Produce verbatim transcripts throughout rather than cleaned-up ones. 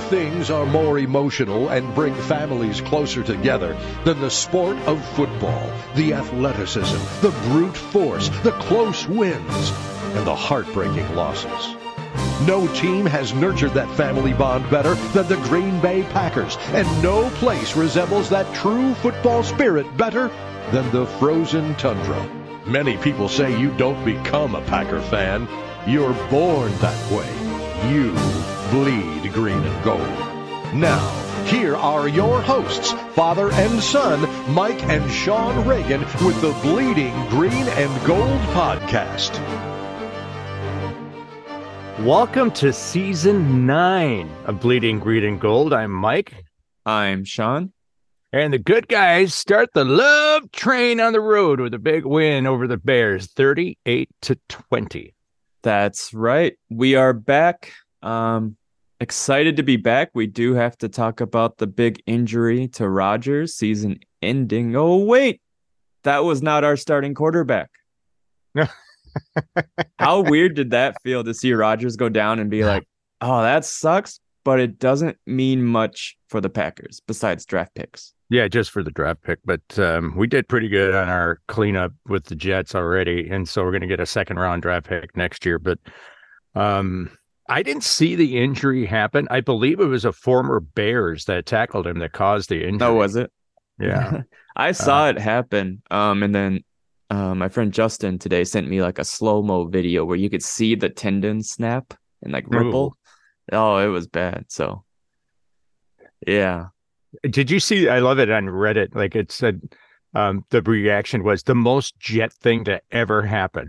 things are more emotional and bring families closer together than the sport of football, the athleticism, the brute force, the close wins, and the heartbreaking losses. No team has nurtured that family bond better than the Green Bay Packers, and no place resembles that true football spirit better than the frozen tundra. Many people say you don't become a Packer fan. You're born that way. You bleed green and gold. Now, here are your hosts, father and son, Mike and Sean Reagan, with the Bleeding Green and Gold podcast. Welcome to season nine of Bleeding Green and Gold. I'm Mike. I'm Sean. And the good guys start the love train on the road with a big win over the Bears, thirty-eight to twenty. That's right. We are back. Um, excited to be back. We do have to talk about the big injury to Rodgers, season ending. Oh, wait. That was not our starting quarterback. How weird did that feel to see Rodgers go down and be like, oh, that sucks, but it doesn't mean much for the Packers besides draft picks. Yeah, just for the draft pick. But um, we did pretty good on our cleanup with the Jets already. And so we're going to get a second round draft pick next year. But um, I didn't see the injury happen. I believe it was a former Bears that tackled him that caused the injury. Oh, was it? Yeah. I saw uh, it happen. Um, and then uh, my friend Justin today sent me like a slow-mo video where you could see the tendon snap and like ripple. Ooh. Oh, it was bad. So, yeah. Did you see? I love it on Reddit. Like it said, um, the reaction was the most Jet thing to ever happen.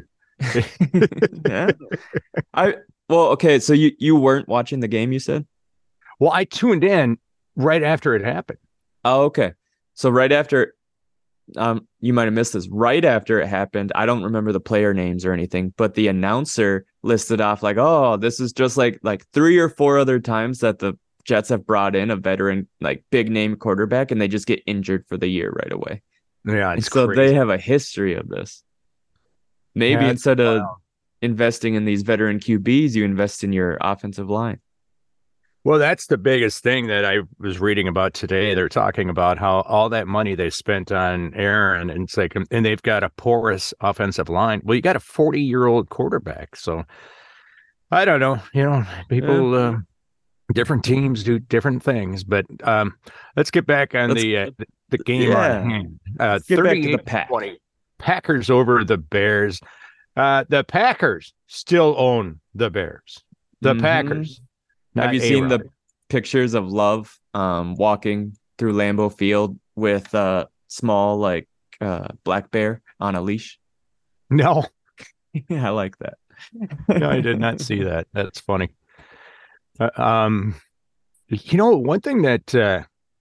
Yeah. I well, okay. So you you weren't watching the game, you said? Well, I tuned in right after it happened. Oh, okay. So right after, um, you might have missed this. Right after it happened, I don't remember the player names or anything, but the announcer listed off like, "Oh, this is just like like three or four other times that the Jets have brought in a veteran, like big name quarterback, and they just get injured for the year right away." Yeah, it's so crazy. They have a history of this. Maybe yeah, instead of wow. investing in these veteran Q Bs, you invest in your offensive line. Well, that's the biggest thing that I was reading about today. They're talking about how all that money they spent on Aaron, and it's like, and they've got a porous offensive line. Well, you got a forty-year-old quarterback, so I don't know. You know, people. Yeah. Uh, Different teams do different things, but um, let's get back on let's, the uh, the game yeah. on hand. Uh, get back to the pack. twenty Packers over the Bears. Uh, the Packers still own the Bears. The mm-hmm. Packers. Have you seen A-Rod. the pictures of Love um, walking through Lambeau Field with a small like uh, black bear on a leash? No. Yeah, I like that. No, I did not see that. That's funny. Uh, um, you know, one thing that, uh,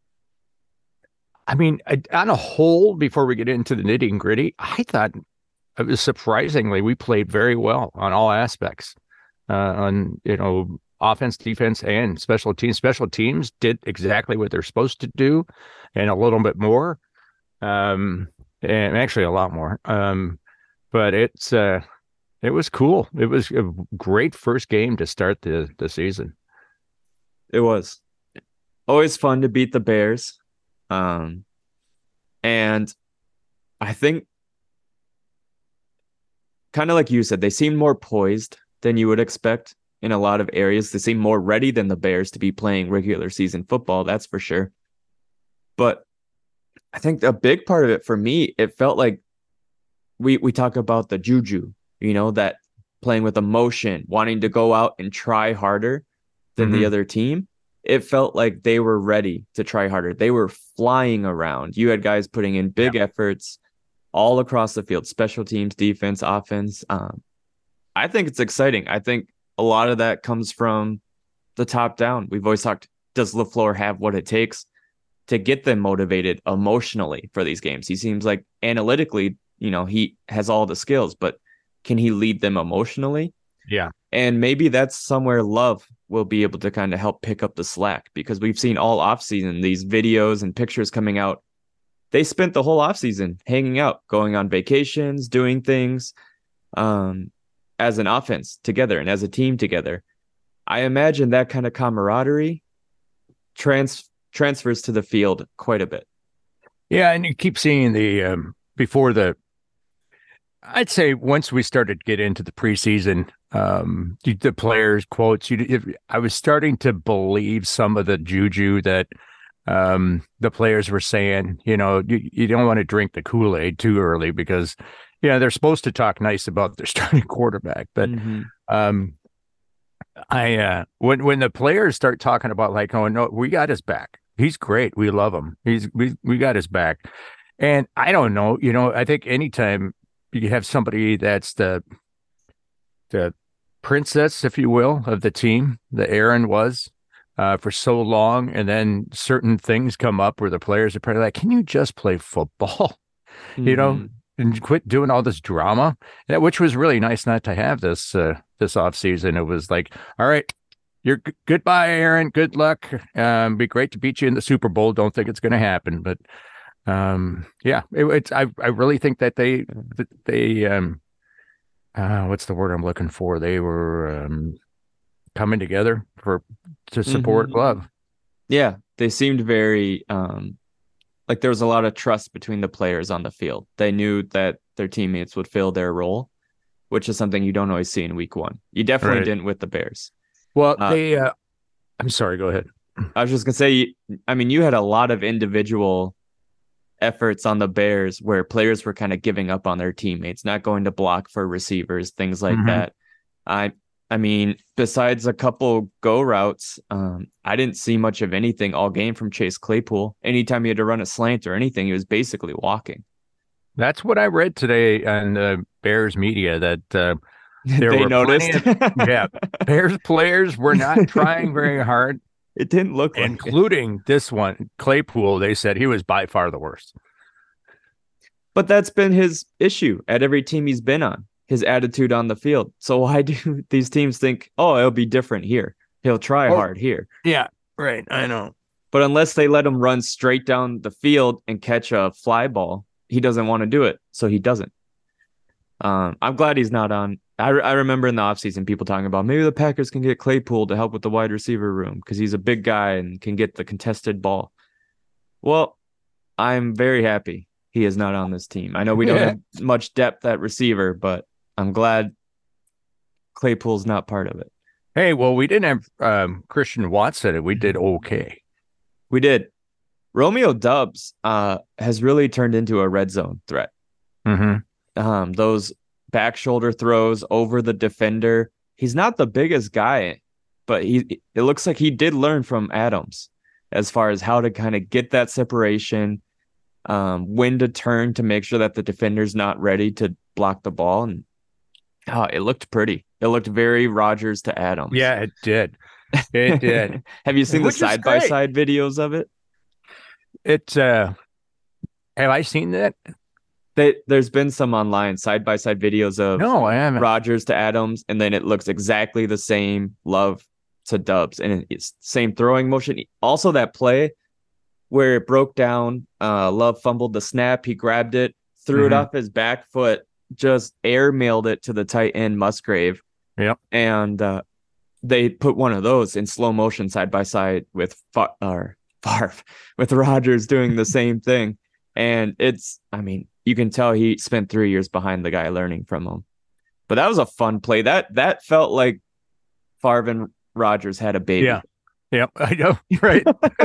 I mean, I, on a whole, before we get into the nitty and gritty, I thought it was surprisingly, we played very well on all aspects, uh, on, you know, offense, defense, and special teams. Special teams did exactly what they're supposed to do and a little bit more, um, and actually a lot more. Um, but it's, uh, it was cool. It was a great first game to start the, the season. It was always fun to beat the Bears. Um, and I think kind of like you said, they seem more poised than you would expect in a lot of areas. They seem more ready than the Bears to be playing regular season football. That's for sure. But I think a big part of it for me, it felt like we, we talk about the juju, you know, that playing with emotion, wanting to go out and try harder than mm-hmm. the other team. It felt like they were ready to try harder. They were flying around. You had guys putting in big yeah. efforts all across the field, special teams, defense, offense. Um, I think it's exciting. I think a lot of that comes from the top down. We've always talked, does LaFleur have what it takes to get them motivated emotionally for these games? He seems like analytically, you know, he has all the skills, but can he lead them emotionally? Yeah. And maybe that's somewhere Love will be able to kind of help pick up the slack, because we've seen all offseason these videos and pictures coming out. They spent the whole offseason hanging out, going on vacations, doing things um, as an offense together and as a team together. I imagine that kind of camaraderie trans transfers to the field quite a bit. Yeah, and you keep seeing the um, before the. I'd say once we started to get into the preseason, um, the players quotes. You, if, I was starting to believe some of the juju that um, the players were saying. You know, you, you don't want to drink the Kool-Aid too early because, you know, they're supposed to talk nice about their starting quarterback, but Mm-hmm. um, I uh, when when the players start talking about like, oh no, we got his back. He's great. We love him. He's we we got his back. And I don't know, you know, I think anytime you have somebody that's the the princess, if you will, of the team, the Aaron was uh, for so long, and then certain things come up where the players are probably like, "Can you just play football?" Mm-hmm. You know, and quit doing all this drama. Yeah, which was really nice not to have this uh, this off season. It was like, all right, you're g- goodbye, Aaron. Good luck. Um, be great to beat you in the Super Bowl. Don't think it's going to happen, but. Um, yeah, it, it's, I, I really think that they, that they, um, uh, what's the word I'm looking for? They were, um, coming together for, to support Mm-hmm. Love. Yeah. They seemed very, um, like there was a lot of trust between the players on the field. They knew that their teammates would fill their role, which is something you don't always see in week one. You definitely Right. didn't with the Bears. Well, Uh, they, uh, I'm sorry, go ahead. I was just gonna say, I mean, you had a lot of individual efforts on the Bears where players were kind of giving up on their teammates, not going to block for receivers, things like Mhm. that. I I mean, besides a couple go routes, um, I didn't see much of anything all game from Chase Claypool. Anytime he had to run a slant or anything, he was basically walking. That's what I read today on the Bears media that, uh, there They were noticed. plenty of, yeah, Bears players were not trying very hard, It didn't look like it. including this one, Claypool. They said he was by far the worst. But that's been his issue at every team he's been on, his attitude on the field. So why do these teams think, oh, it'll be different here? He'll try Oh. hard here. Yeah, right. I know. But unless they let him run straight down the field and catch a fly ball, he doesn't want to do it. So he doesn't. Um, I'm glad he's not on. I, I remember in the offseason people talking about maybe the Packers can get Claypool to help with the wide receiver room because he's a big guy and can get the contested ball. Well, I'm very happy he is not on this team. I know we don't Yeah. have much depth at receiver, but I'm glad Claypool's not part of it. Hey, well, we didn't have um, Christian Watson, and we did okay. We did. Romeo Doubs uh, has really turned into a red zone threat. Mm-hmm. Um, those back shoulder throws over the defender. He's not the biggest guy, but he it looks like he did learn from Adams as far as how to kind of get that separation, um, when to turn to make sure that the defender's not ready to block the ball. And oh, it looked pretty. It looked very Rodgers to Adams. Yeah, it did. It did. Have you seen Which is the side by side videos of it? It. Uh, have I seen that? They, there's been some online side by side videos of No, I haven't. Rodgers to Adams, and then it looks exactly the same. Love to Doubs, and it's same throwing motion. Also, that play where it broke down, uh, Love fumbled the snap. He grabbed it, threw Mhm. it off his back foot, just air mailed it to the tight end Musgrave. Yep. And uh, they put one of those in slow motion side by side with Fa- or Favre, with Rodgers doing the same thing. And it's, I mean, you can tell he spent three years behind the guy learning from him. But that was a fun play. That that felt like Favre and Rodgers had a baby. Yeah. Yep. I know. Right.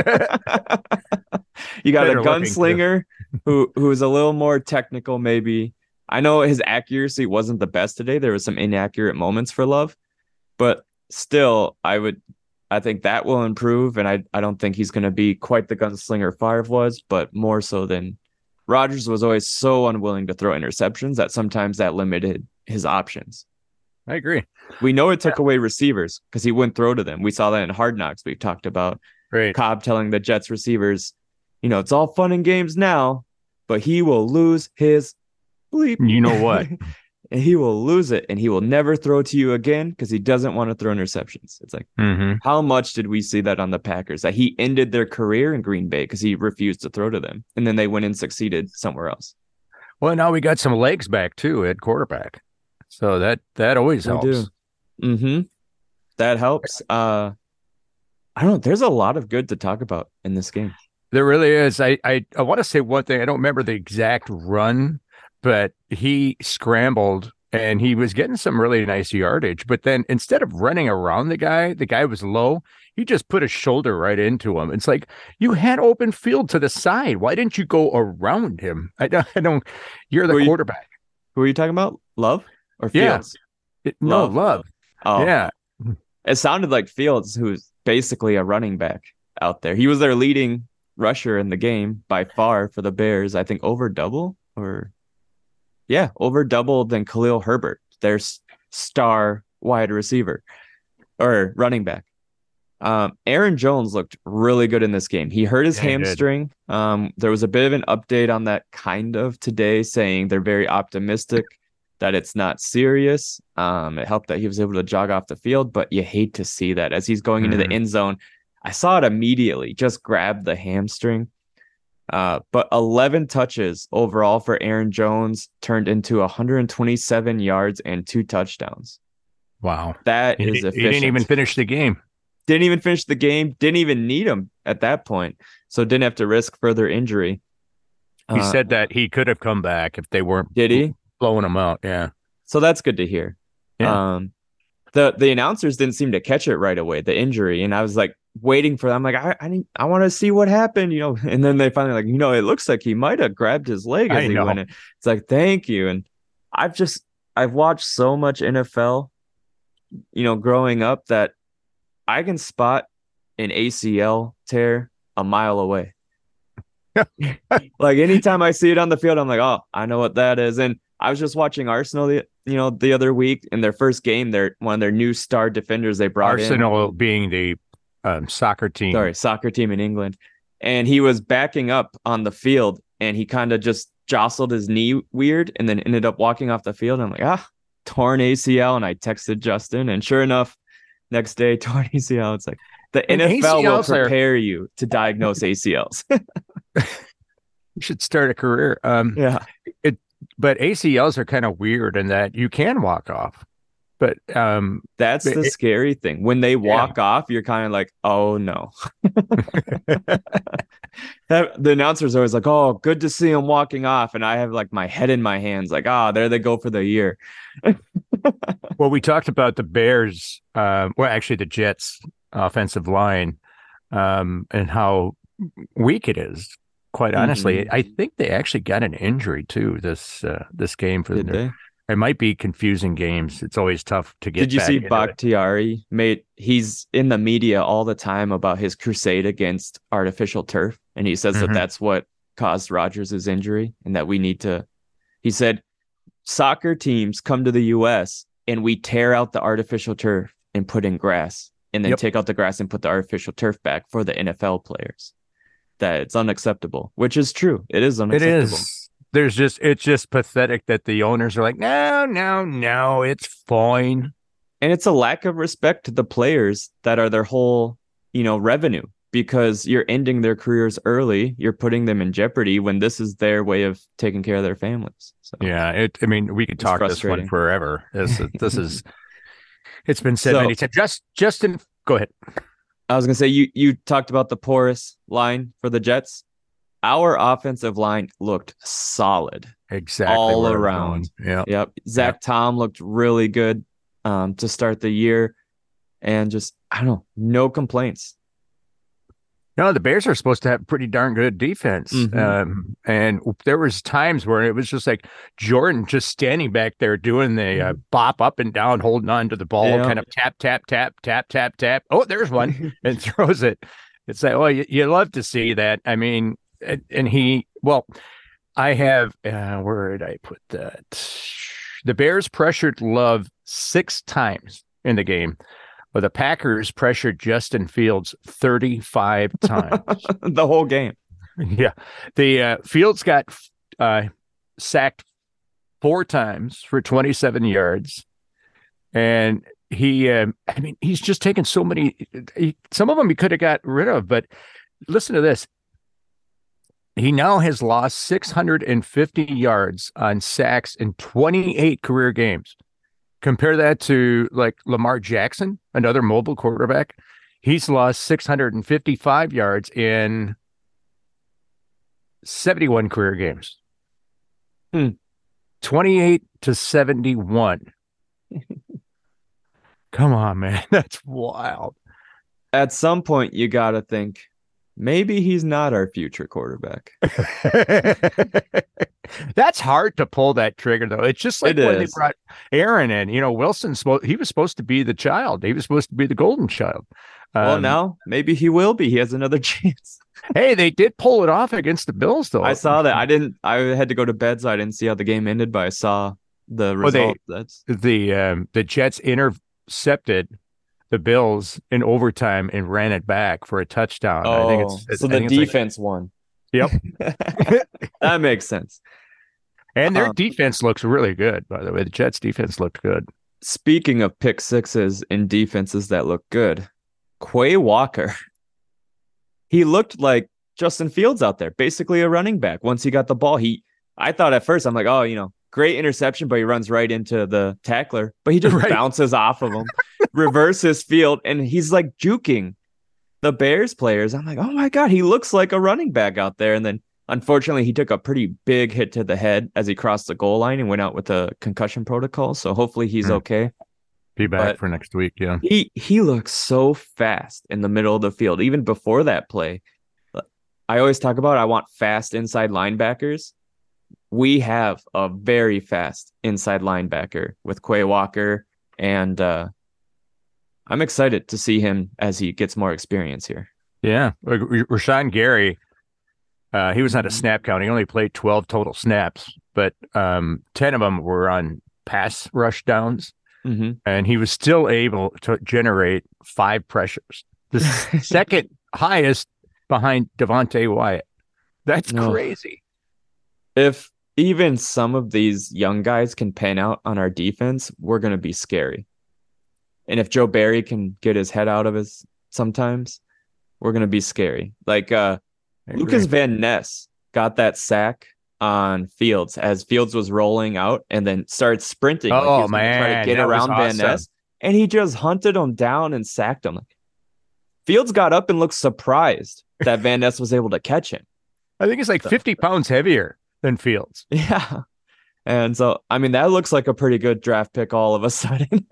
You got a Better looking, gunslinger who who is a little more technical, maybe. I know his accuracy wasn't the best today. There was some inaccurate moments for Love, but still, I would, I think that will improve. And I, I don't think he's going to be quite the gunslinger Favre was, but more so than Rodgers was always so unwilling to throw interceptions that sometimes that limited his options. I agree. We know it took away receivers because he wouldn't throw to them. We saw that in Hard Knocks. We've talked about Right. Cobb telling the Jets receivers, you know, it's all fun and games now, but he will lose his bleep. You know what? And he will lose it, and he will never throw to you again because he doesn't want to throw interceptions. It's like, Mm-hmm. how much did we see that on the Packers? That he ended their career in Green Bay because he refused to throw to them, and then they went and succeeded somewhere else. Well, now we got some legs back too at quarterback, so that that always We helps. do. Mm-hmm. That helps. Uh, I don't know. There's a lot of good to talk about in this game. There really is. I, I, I want to say one thing. I don't remember the exact run, but he scrambled and he was getting some really nice yardage. But then instead of running around the guy, the guy was low. He just put a shoulder right into him. It's like you had open field to the side. Why didn't you go around him? I don't. I don't you're the Who are you- quarterback. Who are you talking about? Love or Yeah. Fields? It- no, Love. love. Oh, Yeah. it sounded like Fields, who's basically a running back out there. He was their leading rusher in the game by far for the Bears. I think over double or yeah, over double than Khalil Herbert, their s- star wide receiver or running back. Um, Aaron Jones looked really good in this game. He hurt his Yeah, he did. hamstring. Um, there was a bit of an update on that kind of today, saying they're very optimistic that it's not serious. Um, it helped that he was able to jog off the field, but you hate to see that as he's going into Mhm. the end zone. I saw it immediately, just grabbed the hamstring. Uh, but eleven touches overall for Aaron Jones turned into one hundred twenty-seven yards and two touchdowns. Wow. That He, is he efficient. didn't even finish the game. Didn't even finish the game. Didn't even need him at that point. So didn't have to risk further injury. He Uh, said that he could have come back if they weren't Did he? blowing him out. Yeah. So that's good to hear. Yeah. Um, the the announcers didn't seem to catch it right away, the injury, and I was like waiting for them. I'm like, I I, need, I want to see what happened, you know. And then they finally like, you know, it looks like he might have grabbed his leg as I he know. went in. It's like, thank you. And I've just I've watched so much N F L, you know, growing up that I can spot an A C L tear a mile away. Like anytime I see it on the field, I'm like, oh, I know what that is. And I was just watching Arsenal, the you know, the other week in their first game. They're one of their new star defenders they brought in. Arsenal being the um, soccer team. Sorry, soccer team in England, and he was backing up on the field, and he kind of just jostled his knee weird, and then ended up walking off the field. I'm like, ah, torn A C L, and I texted Justin, and sure enough, next day torn A C L. It's like the And N F L will A C Ls are- prepare you to diagnose A C Ls. You should start a career. Um, Yeah. But A C Ls are kind of weird in that you can walk off. But um, That's the It- scary thing. When they walk off, you're kind of like, oh no. That- the announcer's always like, oh, good to see him walking off. And I have like my head in my hands, like, ah, there they go for the year. well, we talked about the Bears, uh, well, actually the Jets offensive line, um, and how weak it is. Quite honestly, Mhm. I think they actually got an injury too this uh, this game for Did them. they? It might be confusing games. It's always tough to get. Did you back see into it. Bakhtiari made he's in the media all the time about his crusade against artificial turf. And he says Mhm. that that's what caused Rodgers' injury and that we need to, he said, soccer teams come to the U S and we tear out the artificial turf and put in grass and then Yep. take out the grass and put the artificial turf back for the N F L players. That it's unacceptable, which is true. It is It unacceptable. is. There's just it's just pathetic that the owners are like, no, no, no, it's fine. And it's a lack of respect to the players that are their whole, you know, revenue, because you're ending their careers early. You're putting them in jeopardy when this is their way of taking care of their families. So Yeah, it. I mean, we could It's talk this one frustrating. forever. This this is. It's been said So- many times. Just Justin, go ahead. I was gonna say you you talked about the porous line for the Jets. Our offensive line looked solid. Exactly All where I'm around. going. Yeah. Yep. Zach Tom looked really good um, to start the year. And just, I don't know, no complaints. No, the Bears are supposed to have pretty darn good defense. Mhm. Um, and there was times where it was just like Jordan just standing back there doing the uh, bop up and down, holding on to the ball, Yeah. kind of tap, tap, tap, tap, tap, tap. Oh, there's one, and throws it. It's like, oh, you, you love to see that. I mean, and, and he, well, I have, uh, where did I put that? The Bears pressured Love six times in the game. Well, the Packers pressured Justin Fields thirty-five times. The whole game. Yeah. The uh, Fields got uh, sacked four times for twenty-seven yards. And he, um, I mean, he's just taken so many, he, some of them he could have got rid of, but listen to this. He now has lost six hundred fifty yards on sacks in twenty-eight career games. Compare that to like Lamar Jackson, another mobile quarterback. He's lost six hundred fifty-five yards in seventy-one career games. Hmm. twenty-eight to seventy-one. Come on, man. That's wild. At some point, you got to think maybe he's not our future quarterback. That's hard to pull that trigger, though. It's just like It when is. they brought Aaron in. You know, Wilson, he was supposed to be the child. He was supposed to be the golden child. Well, Um, now maybe he will be. He has another chance. Hey, they did pull it off against the Bills, though. I saw that. I didn't. I had to go to bed, so I didn't see how the game ended. But I saw the Well, they- result. That's the um, the Jets intercepted the Bills in overtime and ran it back for a touchdown. I think it's, it's so I the think it's like- defense won. Yep. That makes sense. And their Um, defense looks really good, by the way. The Jets defense looked good. Speaking of pick sixes and defenses that look good, Quay Walker. He looked like Justin Fields out there, basically a running back. Once he got the ball, he I thought at first, I'm like, oh, you know, great interception, but he runs right into the tackler. But he just Right. bounces off of him, reverses field, and he's like juking the Bears players. I'm like, oh my God, he looks like a running back out there. And then unfortunately, he took a pretty big hit to the head as he crossed the goal line and went out with a concussion protocol. So hopefully he's Hmm. okay. Be back But- for next week. Yeah. He he looks so fast in the middle of the field, even before that play. I always talk about I want fast inside linebackers. We have a very fast inside linebacker with Quay Walker, and uh, I'm excited to see him as he gets more experience here. Yeah. Like, R- Rashawn Gary, uh, he was not a Mhm. snap count. He only played twelve total snaps, but um, ten of them were on pass rush downs. Mm-hmm. And he was still able to generate five pressures, the s- second highest behind Devontae Wyatt. That's No. crazy. If even some of these young guys can pan out on our defense, we're going to be scary. And if Joe Barry can get his head out of his sometimes, we're going to be scary. Like uh, I Lucas agree. Van Ness got that sack on Fields as Fields was rolling out and then started sprinting. like he Oh, was gonna try man, to get that was around Van awesome. Ness, and he just hunted him down and sacked him. Like, Fields got up and looked surprised that Van Ness was able to catch him. I think he's like fifty pounds heavier than Fields. Yeah, and so I mean that looks like a pretty good draft pick all of a sudden.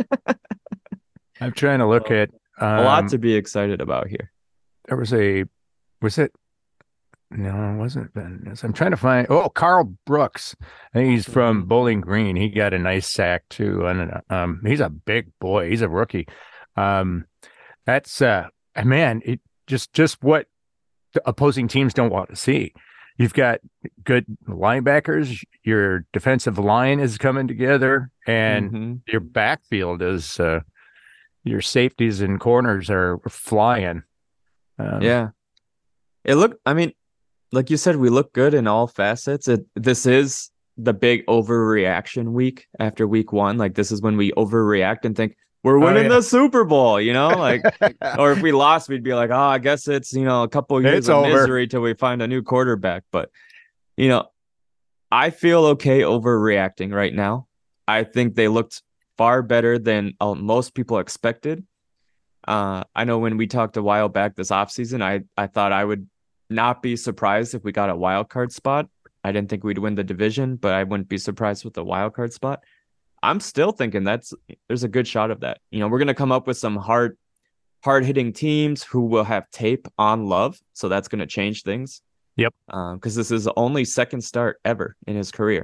I'm trying to look at um, A lot to be excited about here. there was a was it no, it wasn't Van Ness. I'm trying to find oh Carl Brooks. I think he's from Mhm. Bowling Green. He got a nice sack too. And um he's a big boy. He's a rookie. Um that's uh man, it just just what the opposing teams don't want to see. You've got good linebackers, your defensive line is coming together, and Mhm. your backfield is uh your safeties and corners are flying. Um, Yeah, it looked. I mean, like you said, we look good in all facets. It this is the big overreaction week after week one. Like this is when we overreact and think we're Oh, winning yeah. the Super Bowl. You know, like or if we lost, we'd be like, oh, I guess it's you know a couple of years It's of over. misery till we find a new quarterback. But you know, I feel okay overreacting right now. I think they looked far better than uh, most people expected. Uh, I know when we talked a while back this offseason, I, I thought I would not be surprised if we got a wild card spot. I didn't think we'd win the division, but I wouldn't be surprised with the wild card spot. I'm still thinking that's there's a good shot of that. You know, we're gonna come up with some hard, hard hitting teams who will have tape on Love, so that's gonna change things. Yep. Because this is the only second start ever in his career.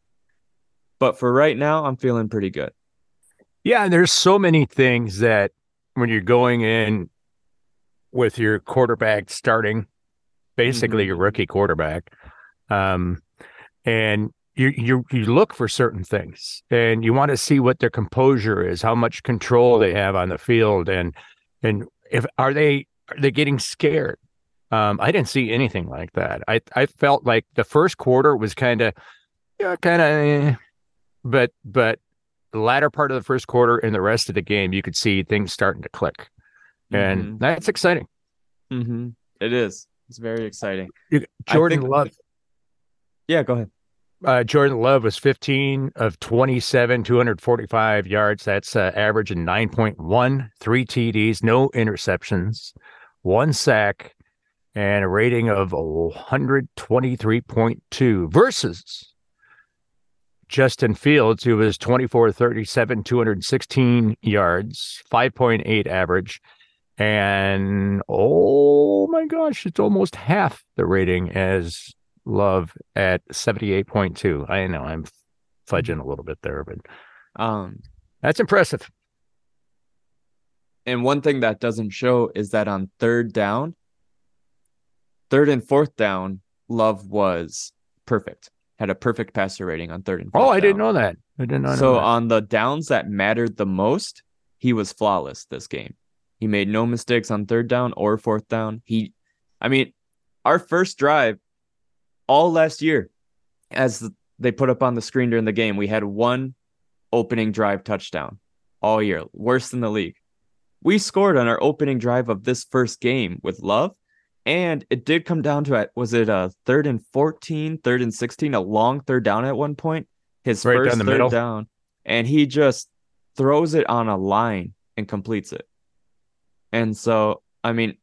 But for right now, I'm feeling pretty good. Yeah, and there's so many things that when you're going in with your quarterback starting, basically Mhm. your rookie quarterback, um, and you you you look for certain things, and you want to see what their composure is, how much control they have on the field, and and if are they are they getting scared? Um, I didn't see anything like that. I I felt like the first quarter was kind of yeah, kind of, but but the latter part of the first quarter and the rest of the game, you could see things starting to click, and Mhm. that's exciting. Mm-hmm. It is. It's very exciting. You- I Jordan think- Love, Yeah, go ahead. Uh, Jordan Love was fifteen of twenty-seven, two hundred forty-five yards. That's uh, averaging nine point one, three T Ds, no interceptions, one sack, and a rating of one twenty-three point two versus Justin Fields, who was twenty-four thirty-seven, two hundred sixteen yards, five point eight average. And oh my gosh, it's almost half the rating as Love at seventy-eight point two. I know I'm fudging a little bit there, but Um, that's impressive. and one thing that doesn't show is that on third down, third and fourth down, Love was perfect. Had a perfect passer rating on third and fourth Oh, I down. didn't know that. I did not So know that. on the downs that mattered the most, he was flawless this game. He made no mistakes on third down or fourth down. He, I mean, our first drive all last year, as they put up on the screen during the game, we had one opening drive touchdown all year, worse than the league. We scored on our opening drive of this first game with Love, and it did come down to, was it a third and fourteen, third and sixteen, a long third down at one point? His Right first down the third middle. down, and he just throws it on a line and completes it. And so, I mean,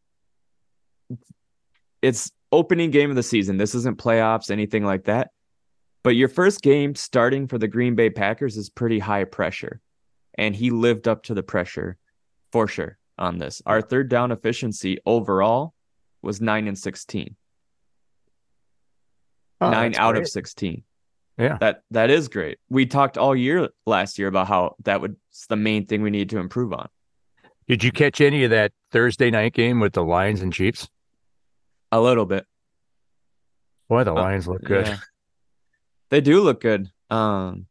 it's opening game of the season. This isn't playoffs, anything like that. But your first game starting for the Green Bay Packers is pretty high pressure. And he lived up to the pressure for sure on this. Our third down efficiency overall was nine and sixteen. Oh, nine that's out great. of sixteen. Yeah. That that is great. We talked all year last year about how that was the main thing we need to improve on. Did you catch any of that Thursday night game with the Lions and Chiefs? A little bit. Boy, the Uh, Lions look good. Yeah. They do look good. Um,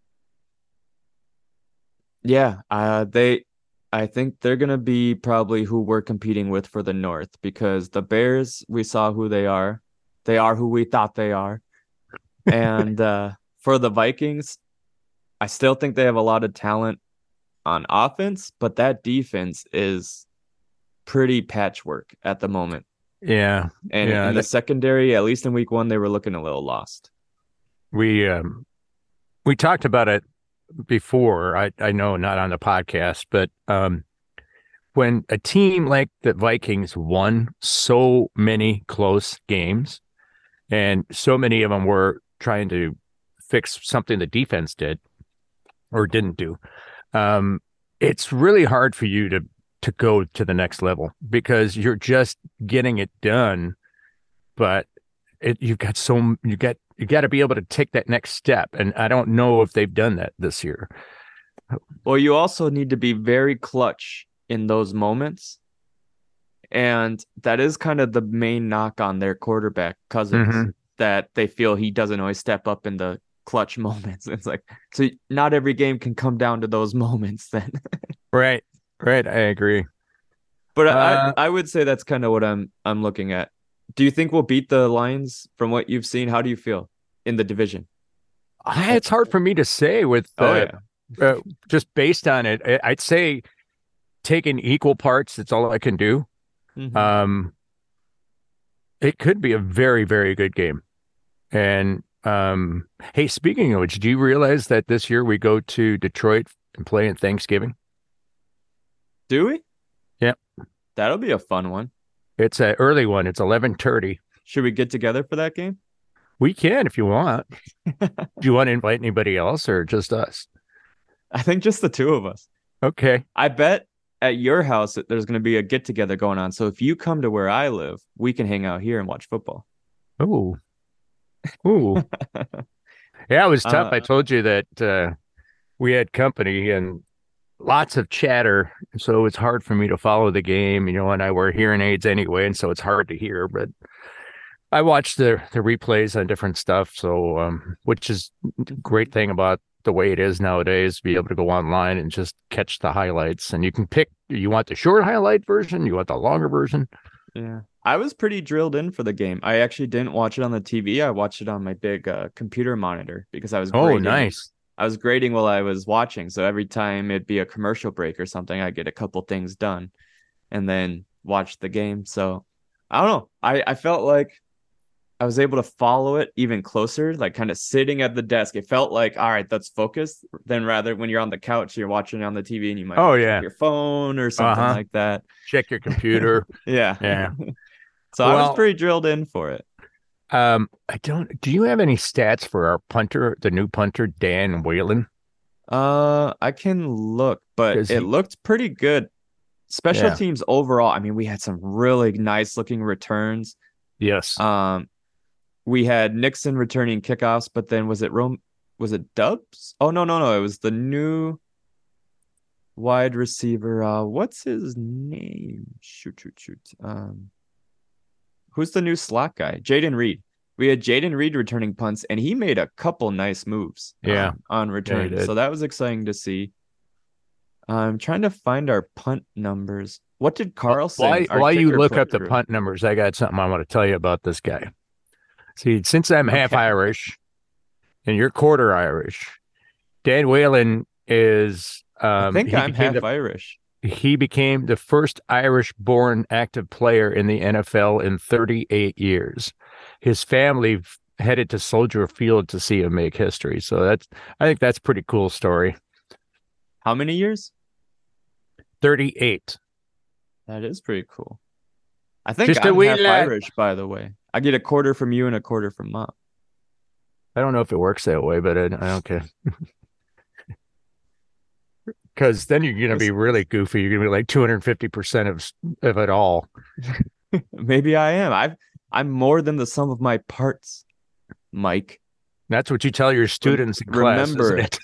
yeah, uh, they. I think they're gonna be probably who we're competing with for the North, because the Bears, we saw who they are. They are who we thought they are. And uh, for the Vikings, I still think they have a lot of talent on offense, but that defense is pretty patchwork at the moment. Yeah. And Yeah, in the that- secondary, at least in week one, they were looking a little lost. We um we talked about it before. I, I know not on the podcast, but um when a team like the Vikings won so many close games, and so many of them were trying to fix something the defense did or didn't do, um, it's really hard for you to to go to the next level because you're just getting it done, but it, you've got so you got you got to be able to take that next step, and I don't know if they've done that this year. Well, you also need to be very clutch in those moments. And that is kind of the main knock on their quarterback, Cousins, Mhm. that they feel he doesn't always step up in the clutch moments. It's like, so not every game can come down to those moments then. Right, right. I agree. But Uh, I, I would say that's kind of what I'm I'm looking at. Do you think we'll beat the Lions from what you've seen? How do you feel in the division? I- It's hard for me to say with uh, Oh, yeah. uh, just based on it. I- I'd say taking equal parts. That's all I can do. Mhm. Um, it could be a very, very good game. And um, hey, speaking of which, do you realize that this year we go to Detroit and play in Thanksgiving? Do we? Yep. That'll be a fun one. It's an early one. It's eleven thirty. Should we get together for that game? We can if you want. Do you want to invite anybody else or just us? I think just the two of us. Okay. I bet at your house that there's going to be a get together going on. So if you come to where I live, we can hang out here and watch football. Ooh. Ooh. Yeah, it was tough. Uh, I told you that uh, we had company and lots of chatter. So it's hard for me to follow the game, you know, and I wear hearing aids anyway. And so it's hard to hear. But I watched the, the replays on different stuff. So, um, which is the great thing about the way it is nowadays, be able to go online and just catch the highlights. And you can pick, you want the short highlight version, you want the longer version. Yeah. I was pretty drilled in for the game. I actually didn't watch it on the T V. I watched it on my big uh, computer monitor because I was Oh, grading. nice. I was grading while I was watching. So every time it'd be a commercial break or something, I'd get a couple things done and then watch the game. So I don't know. I, I felt like I was able to follow it even closer, like kind of sitting at the desk. It felt like, all right, that's focused. Then rather when you're on the couch, you're watching it on the T V and you might Oh, check yeah. your phone or something Uh-huh. like that. Check your computer. Yeah. Yeah. So I Well, was pretty drilled in for it. Um, I don't. Do you have any stats for our punter, the new punter, Dan Whalen? Uh, I can look, but 'Cause it he- looked pretty good. Special Yeah. teams overall. I mean, we had some really nice looking returns. Yes. Um, we had Nixon returning kickoffs, but then was it Rome? Was it Dubs? Oh no, no, no! It was the new wide receiver. Uh, what's his name? Shoot, shoot, shoot. Um, who's the new slot guy? Jaden Reed. We had Jaden Reed returning punts, and he made a couple nice moves. Yeah. um, on return. did. So that was exciting to see. I'm trying to find our punt numbers. What did Carlson? While, our while you kicker, look put up the through? punt numbers, I got something I want to tell you about this guy. See, since I'm half Okay. Irish and you're quarter Irish, Dan Whalen is. Um, I think he I'm became half the, Irish. he became the first Irish-born active player in the N F L in thirty-eight years. His family f- headed to Soldier Field to see him make history. So that's, I think that's a pretty cool story. How many years? thirty-eight. That is pretty cool. I think Just a I'm wee half lad. Irish, by the way. I get a quarter from you and a quarter from Mom. I don't know if it works that way, but I, I don't care. Because then you're going to be really goofy. You're going to be like two hundred fifty percent of of it all. Maybe I am. I've I'm more than the sum of my parts, Mike. That's what you tell your students in class, remember isn't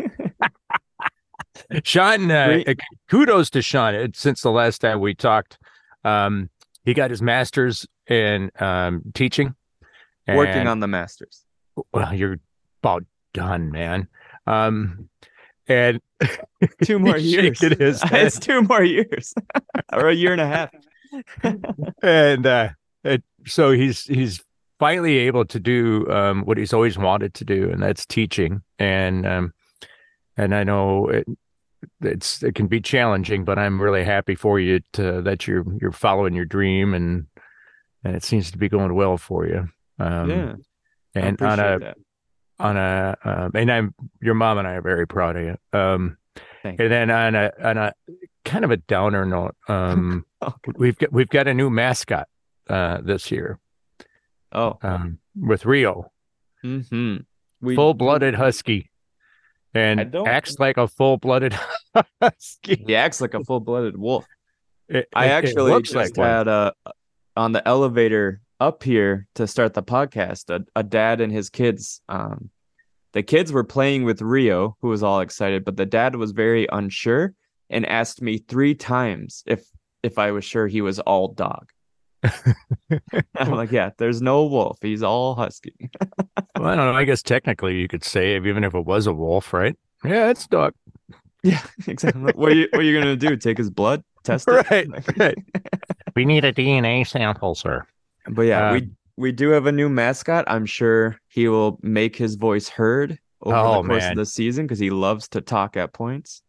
it? Sean, uh, Great. kudos to Sean. It, since the last time we talked, um, he got his master's in um, teaching. Working and- on the Masters. Well, you're about done, man. Um, and Two more he's years. shaking his head. It's two more years. Or a year and a half. and uh, it, so he's he's finally able to do um, what he's always wanted to do, and that's teaching. And um, and I know it, it's it can be challenging, but I'm really happy for you to, that you're you're following your dream, and and it seems to be going well for you. Um, Yeah. I and on appreciate a that. on a um, and I'm your mom and I are very proud of you. Um, Thank and then on a on a kind of a downer note, um, Okay. we've got we've got a new mascot uh, this year Oh. um, with Rio, Mm-hmm. We full-blooded husky, I and don't- acts like a full-blooded husky. He acts like a full-blooded wolf. It, I it- it actually looks just like one. had a on the elevator up here to start the podcast. A, a dad and his kids. Um, the kids were playing with Rio, who was all excited, but the dad was very unsure and asked me three times if if I was sure he was all dog. I'm like, yeah, there's no wolf. He's all husky. Well, I don't know. I guess technically you could say, even if it was a wolf, right? Yeah, it's dog. Yeah, exactly. What are you what are you gonna do? Take his blood? Test it? Right, right. We need a D N A sample, sir. But yeah, we Um, we do have a new mascot. I'm sure he will make his voice heard over Oh, the course man. of the season because he loves to talk at points.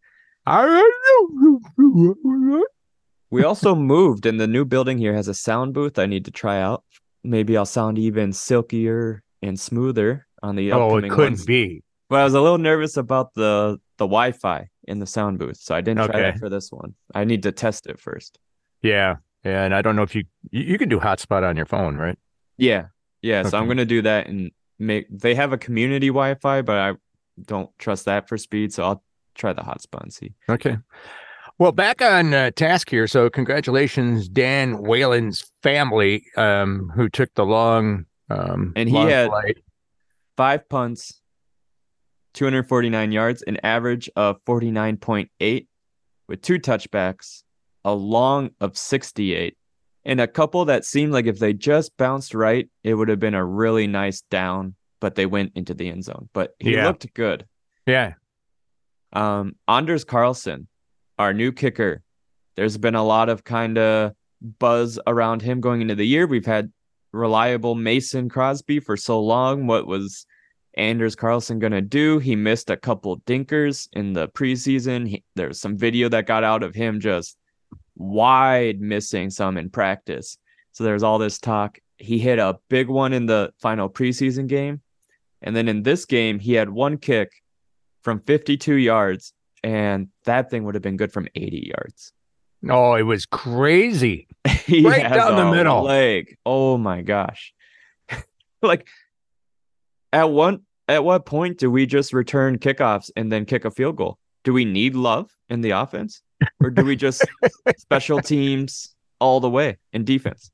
We also moved, and the new building here has a sound booth I need to try out. Maybe I'll sound even silkier and smoother on the Oh, upcoming it couldn't ones. be. But I was a little nervous about the the Wi-Fi in the sound booth, so I didn't try Okay. that for this one. I need to test it first. Yeah, yeah, and I don't know if you you, you can do hotspot on your phone, right? Yeah, yeah. So I'm Okay. gonna do that and make. They have a community Wi-Fi, but I don't trust that for speed, so I'll try the hotspot and see. Okay. Well, back on uh, task here. So, congratulations, Dan Whalen's family, um, who took the long um, And he long had- flight. Five punts, two hundred forty-nine yards, an average of forty-nine point eight, with two touchbacks, a long of sixty-eight, and a couple that seemed like if they just bounced right, it would have been a really nice down, but they went into the end zone. But he Yeah. looked good. Yeah. Um, Anders Carlson, our new kicker, there's been a lot of kind of buzz around him going into the year. We've had reliable Mason Crosby for so long. What was Anders Carlson going to do? He missed a couple dinkers in the preseason. He, there was some video that got out of him just wide missing some in practice. So there's all this talk. he hit a big one in the final preseason game. And then in this game, he had one kick from fifty-two yards, and that thing would have been good from eighty yards. No, it was crazy. He right has down the a middle. leg. Oh my gosh. Like at one at what point do we just return kickoffs and then kick a field goal? Do we need Love in the offense? Or do we just special teams all the way in defense?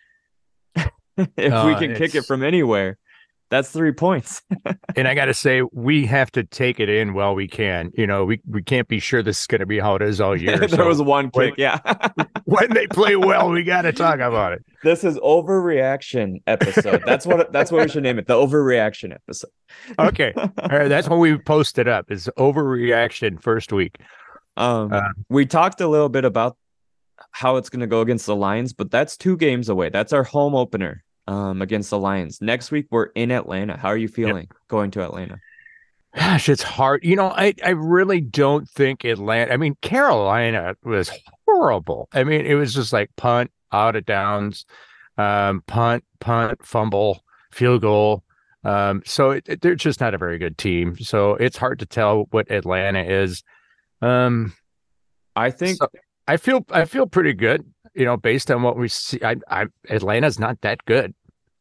If uh, we can kick it from anywhere, that's three points. And I got to say, we have to take it in while we can. You know, we, we can't be sure this is going to be how it is all year. there so was one kick, when, yeah. When they play well, we got to talk about it. This is overreaction episode. That's what that's what we should name it. The overreaction episode. Okay, all right, that's what we posted up. Is overreaction first week. Um, uh, we talked a little bit about how it's going to go against the Lions, but that's two games away. That's our home opener. Um, against the Lions. Next week, we're in Atlanta. How are you feeling yep. going to Atlanta? Gosh, it's hard. You know, I, I really don't think Atlanta, I mean, Carolina was horrible. I mean, it was just like punt, out of downs, um, punt, punt, fumble, field goal. Um, so it, it, they're just not a very good team. So it's hard to tell what Atlanta is. Um, I think so I feel I feel pretty good. You know, based on what we see, I, I, Atlanta's not that good.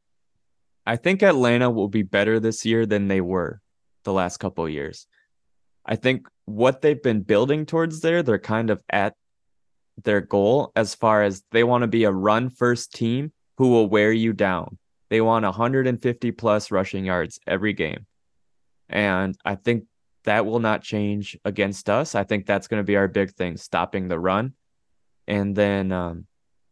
I think Atlanta will be better this year than they were the last couple of years. I think what they've been building towards there, they're kind of at their goal as far as they want to be a run-first team who will wear you down. They want one hundred fifty plus rushing yards every game. And I think that will not change against us. I think that's going to be our big thing, stopping the run. And then, um,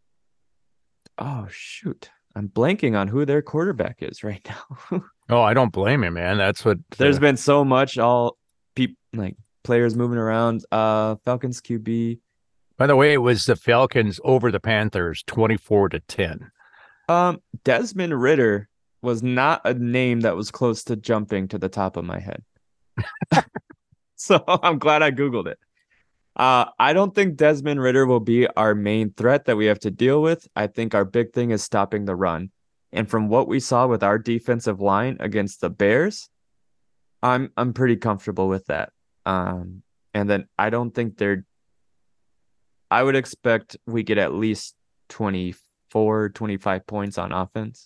oh, shoot. I'm blanking on who their quarterback is right now. Oh, I don't blame you, man. That's what... Uh... There's been so much, all people, like players moving around. Uh, Falcons Q B. By the way, it was the Falcons over the Panthers, twenty-four to ten. Um, Desmond Ridder was not a name that was close to jumping to the top of my head. So I'm glad I Googled it. Uh, I don't think Desmond Ridder will be our main threat that we have to deal with. I think our big thing is stopping the run. And from what we saw with our defensive line against the Bears, I'm I'm pretty comfortable with that. Um, and then I don't think they're I would expect we get at least twenty-four, twenty-five points on offense.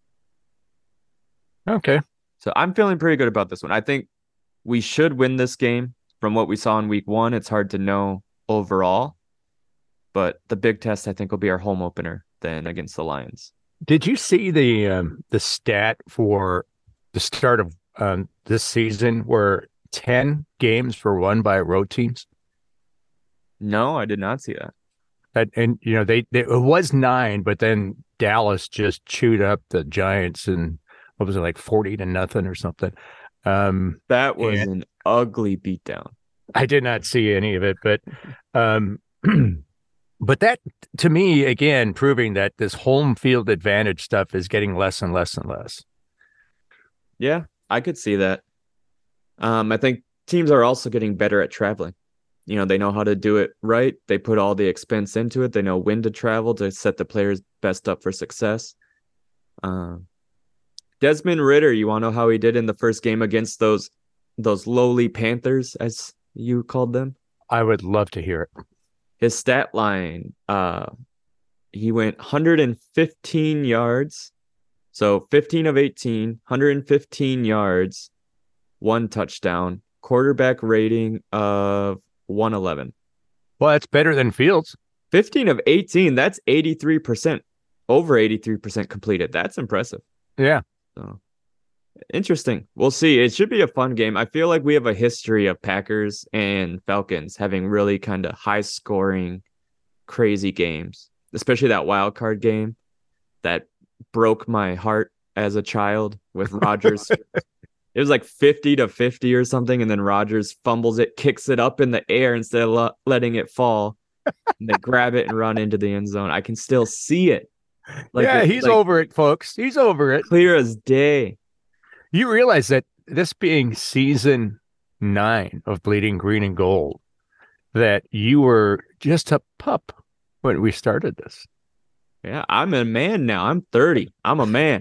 Okay. So I'm feeling pretty good about this one. I think we should win this game. From what we saw in week one, it's hard to know overall, but the big test I think will be our home opener then against the Lions. Did you see the um, the stat for the start of um, this season where ten games were won by road teams? No, I did not see that. That and you know they, they it was nine, but then Dallas just chewed up the Giants and what was it, like forty to nothing or something. Um, that was an ugly beatdown. I did not see any of it, but um, but that to me again proving that this home field advantage stuff is getting less and less and less. Yeah, I could see that. Um, I think teams are also getting better at traveling. You know, they know how to do it right. They put all the expense into it. They know when to travel to set the players best up for success. Um, Desmond Ridder, you want to know how he did in the first game against those those lowly Panthers, as you called them? I would love to hear it. His stat line, uh, he went one hundred fifteen yards. So fifteen of eighteen, one hundred fifteen yards, one touchdown, quarterback rating of one eleven. Well, that's better than Fields. fifteen of eighteen, that's eighty-three percent. Over eighty-three percent completed. That's impressive. Yeah. So interesting. We'll see. It should be a fun game. I feel like we have a history of Packers and Falcons having really kind of high scoring, crazy games, especially that wild card game that broke my heart as a child with Rodgers. It was like fifty to fifty or something. And then Rodgers fumbles it, kicks it up in the air instead of lo- letting it fall. And they grab it and run into the end zone. I can still see it. Like yeah, he's like, over it, folks. He's over it. Clear as day. You realize that this being season nine of Bleeding Green and Gold, that you were just a pup when we started this. Yeah, I'm a man now. I'm thirty. I'm a man.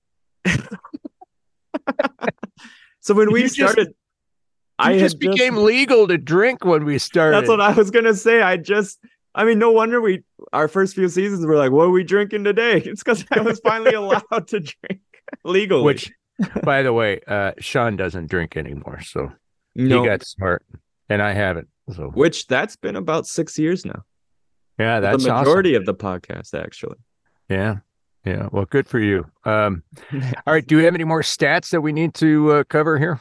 So when we You just- started, I You had just became legal to drink when we started. That's what I was gonna say. I just, I mean, no wonder we our first few seasons were like, "What are we drinking today?" It's because I was finally allowed to drink legally. Which, by the way, uh, Sean doesn't drink anymore, so no, he got smart, and I haven't. So, which that's been about six years now. yeah, that's the majority awesome. of the podcast, actually. Yeah, yeah. Well, good for you. Um, all right. Do we have any more stats that we need to uh, cover here?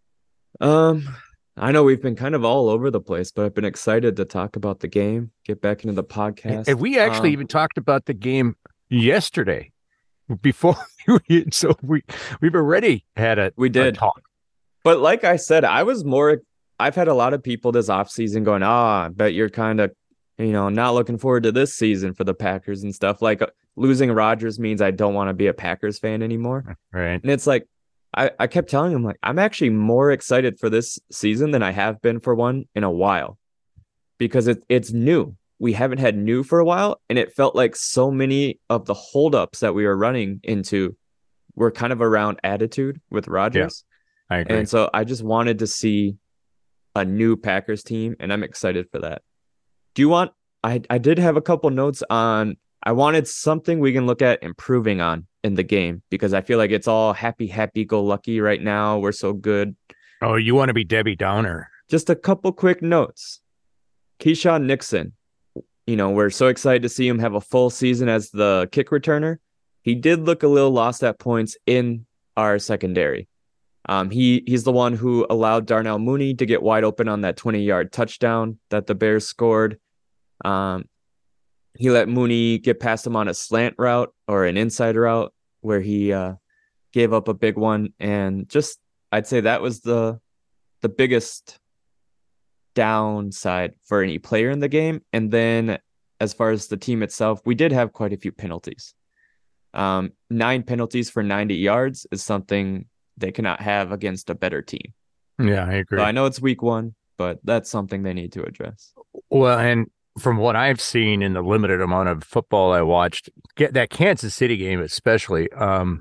Um, I know we've been kind of all over the place, but I've been excited to talk about the game, get back into the podcast. And we actually um, even talked about the game yesterday before we, so we we've already had a we did a talk. But like I said, I was more. I've had a lot of people this offseason going, ah, I bet you're kind of, you know, not looking forward to this season for the Packers and stuff. Like uh, losing Rodgers means I don't want to be a Packers fan anymore. Right. And it's like, I, I kept telling him, like, I'm actually more excited for this season than I have been for one in a while because it, it's new. We haven't had new for a while. And it felt like so many of the holdups that we were running into were kind of around attitude with Rodgers. Yeah, I agree. And so I just wanted to see a new Packers team, and I'm excited for that. Do you want, I, I did have a couple notes on, I wanted something we can look at improving on in the game because I feel like it's all happy, happy, go lucky right now. We're so good. Oh, you want to be Debbie Downer. Just a couple quick notes. Keyshawn Nixon, you know, we're so excited to see him have a full season as the kick returner. He did look a little lost at points in our secondary. Um, he he's the one who allowed Darnell Mooney to get wide open on that twenty-yard touchdown that the Bears scored. Um, he let Mooney get past him on a slant route or an inside route where he uh, gave up a big one. And just, I'd say that was the the biggest downside for any player in the game. And then as far as the team itself, we did have quite a few penalties. Um, nine penalties for ninety yards is something they cannot have against a better team. Yeah, I agree. So I know it's week one, but that's something they need to address. Well, and from what I've seen in the limited amount of football I watched, get that Kansas City game especially, um,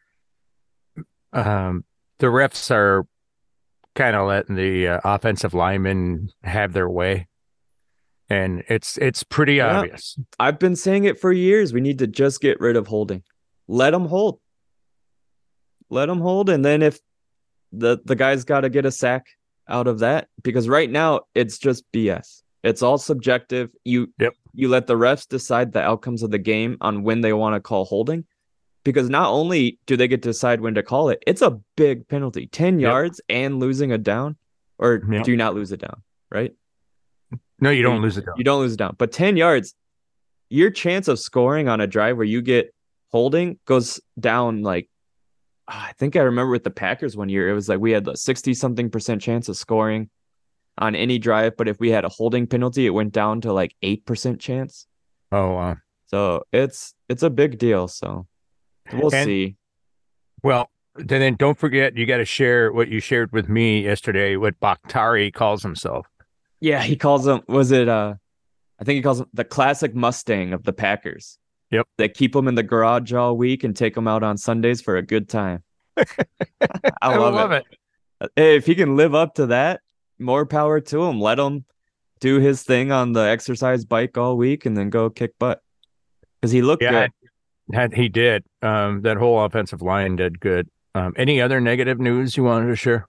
um, the refs are kind of letting the uh, offensive linemen have their way, and it's it's pretty Yeah. obvious. I've been saying it for years. We need to just get rid of holding. Let them hold. Let them hold, and then if the the guy's got to get a sack out of that, because right now it's just B S. It's all subjective. You Yep. you let the refs decide the outcomes of the game on when they want to call holding, because not only do they get to decide when to call it, it's a big penalty, ten Yep. yards and losing a down, or Yep. do you not lose it down, right? No, you don't lose it. Down. You don't lose it down, but ten yards, your chance of scoring on a drive where you get holding goes down like. I think I remember with the Packers one year, it was like we had the sixty something percent chance of scoring on any drive. But if we had a holding penalty, it went down to like eight percent chance. Oh, uh, So it's, it's a big deal. So we'll And- see. well, then, then don't forget you got to share what you shared with me yesterday. What Bakhtari calls himself. Yeah. He calls them, was it, uh, I think he calls them the classic Mustang of the Packers. Yep. They keep them in the garage all week and take them out on Sundays for a good time. I love, it. it. Hey, if he can live up to that, more power to him. Let him do his thing on the exercise bike all week and then go kick butt. Because he looked Yeah, good. Had he did. Um, that whole offensive line did good. Um, any other negative news you wanted to share?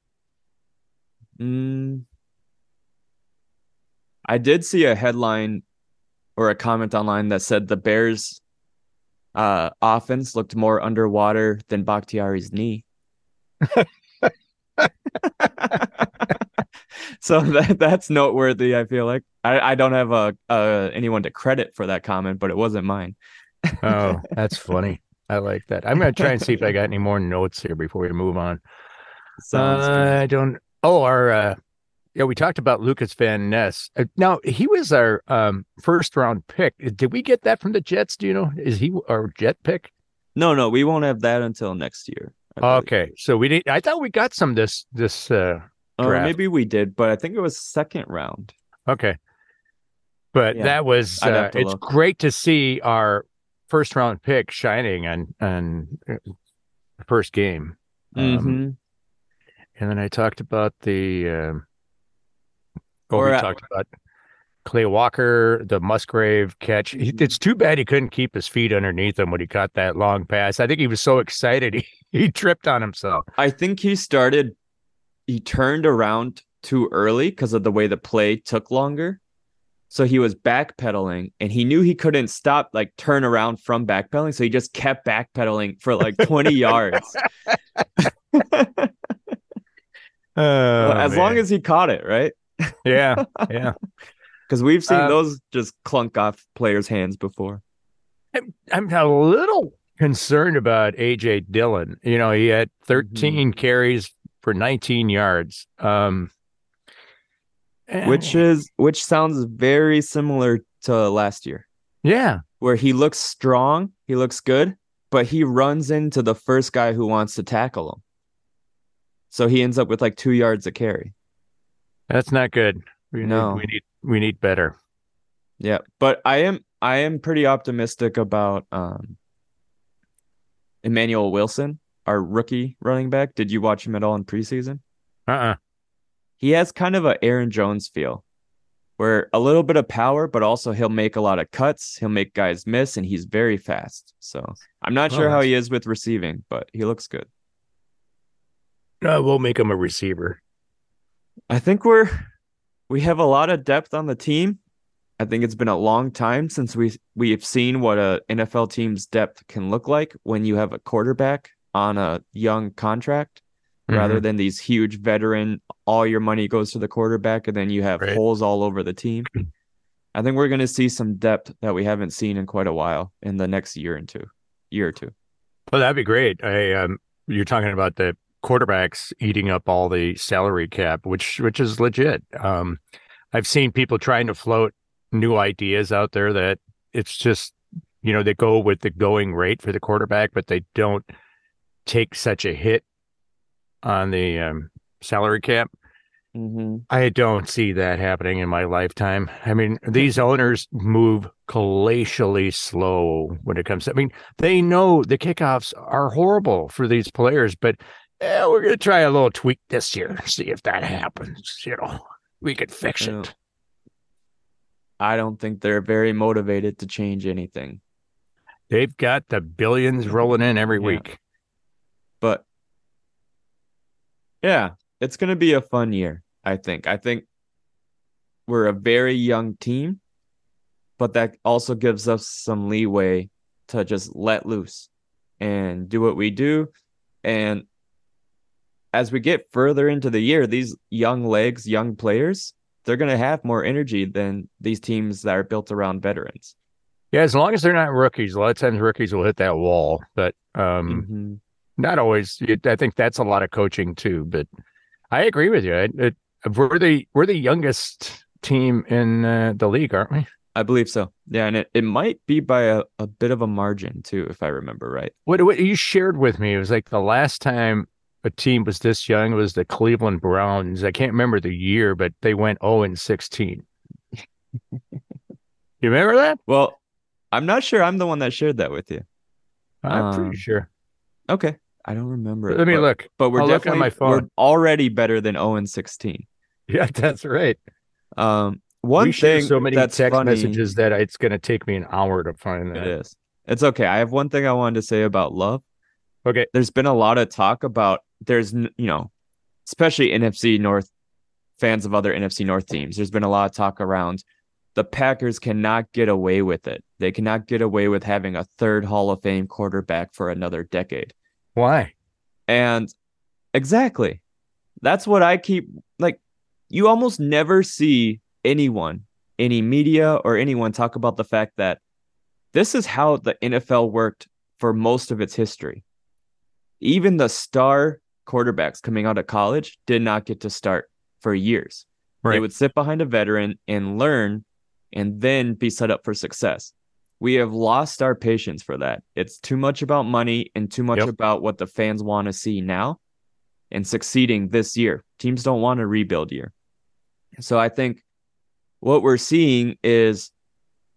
Mm. I did see a headline or a comment online that said the Bears uh, offense looked more underwater than Bakhtiari's knee. So that that's noteworthy. I feel like I, I don't have a uh, anyone to credit for that comment, but it wasn't mine. Oh, that's funny. I like that. I'm going to try and see if I got any more notes here before we move on. Sounds uh, good. I don't. Oh, our uh, yeah, we talked about Lucas Van Ness. Uh, now he was our um, first round pick. Did we get that from the Jets? Do you know? Is he our Jet pick? No, no, we won't have that until next year. I believe. Okay, so we did. I thought we got some this this. Uh, Or draft. maybe we did, but I think it was second round. okay, but Yeah, that was. I'd have Uh, to it's look. great to see our first round pick shining on on the first game. Um, Mm-hmm. and then I talked about the um, oh, Or we uh, talked about Clay Walker, the Musgrave catch. He, it's too bad he couldn't keep his feet underneath him when he caught that long pass. I think he was so excited he, he tripped on himself. I think he started, he turned around too early because of the way the play took longer. So he was backpedaling and he knew he couldn't stop, like turn around from backpedaling. So he just kept backpedaling for like twenty yards. Oh, as man. long as he caught it, right? Yeah, yeah. Because we've seen Um, those just clunk off players' hands before. I'm, I'm a little concerned about A J Dillon. You know, he had thirteen Mhm. carries for nineteen yards. Um, Which eh, is which sounds very similar to last year, yeah, where he looks strong, he looks good, but he runs into the first guy who wants to tackle him. So he ends up with like two yards a carry. that's not good. We No. need, we need, we need better. Yeah, but I am I am pretty optimistic about um Emmanuel Wilson, our rookie running back. Did you watch him at all in preseason? Uh-uh. He has kind of a Aaron Jones feel, where a little bit of power, but also he'll make a lot of cuts. He'll make guys miss, and he's very fast. So I'm not Oh, sure how that's- he is with receiving, but he looks good. No, we'll make him a receiver. I think we're we have a lot of depth on the team. I think it's been a long time since we we have seen what a N F L team's depth can look like when you have a quarterback on a young contract, rather Mhm. than these huge veteran, all your money goes to the quarterback, and then you have Right. holes all over the team. I think we're going to see some depth that we haven't seen in quite a while in the next year and two, year or two. Well, that'd be great. I um, you're talking about the quarterbacks eating up all the salary cap, which which is legit. Um, I've seen people trying to float new ideas out there that it's just, you know, they go with the going rate for the quarterback, but they don't take such a hit on the um, salary cap. Mm-hmm. I don't see that happening in my lifetime. I mean, these owners move glacially slow when it comes to, I mean, they know the kickoffs are horrible for these players, but eh, we're going to try a little tweak this year, see if that happens. You know, we could fix Yeah. it. I don't think they're very motivated to change anything. They've got the billions rolling in every Yeah. week. But yeah, it's going to be a fun year, I think. I think we're a very young team, but that also gives us some leeway to just let loose and do what we do. And as we get further into the year, these young legs, young players, they're going to have more energy than these teams that are built around veterans. Yeah, as long as they're not rookies, a lot of times rookies will hit that wall, but um, Mm-hmm. not always. I think that's a lot of coaching too. But I agree with you. It, it, we're the we're the youngest team in uh, the league, aren't we? I believe so. Yeah, and it, it might be by a, a bit of a margin too, if I remember right. What what you shared with me, it was like the last time a team was this young was the Cleveland Browns. I can't remember the year, but they went oh and sixteen. You remember that? Well, I'm not sure I'm the one that shared that with you. I'm Um, pretty sure. Okay. I don't remember it. Let me but, look. But we're I'll look on definitely my phone. we're already better than oh and sixteen. Yeah, that's right. Um one we share thing so many that's text funny, messages that it's going to take me an hour to find it that. is. It's okay. I have one thing I wanted to say about Love. Okay. There's been a lot of talk about there's n- you know, especially N F C North fans of other N F C North teams. There's been a lot of talk around the Packers cannot get away with it. They cannot get away with having a third Hall of Fame quarterback for another decade. Why? And exactly. That's what I keep like. You almost never see anyone, any media or anyone talk about the fact that this is how the N F L worked for most of its history. Even the star quarterbacks coming out of college did not get to start for years. Right. They would sit behind a veteran and learn and then be set up for success. We have lost our patience for that. It's too much about money and too much Yep. about what the fans want to see now and succeeding this year. Teams don't want a rebuild year. So I think what we're seeing is